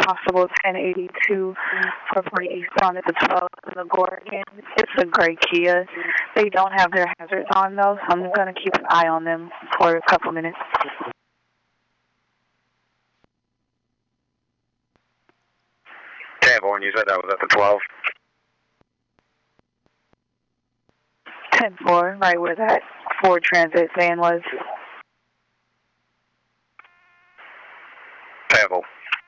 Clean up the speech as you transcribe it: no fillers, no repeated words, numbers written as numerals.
possible 1082 for 40 eastbound at the 12 in the Gorgon. It's a gray Kia. They don't have their hazards on though, so I'm going to keep an eye on them for a couple minutes. 10-4, and you said that was at the 12? 10-4, right where that Ford Transit van was. 10-4.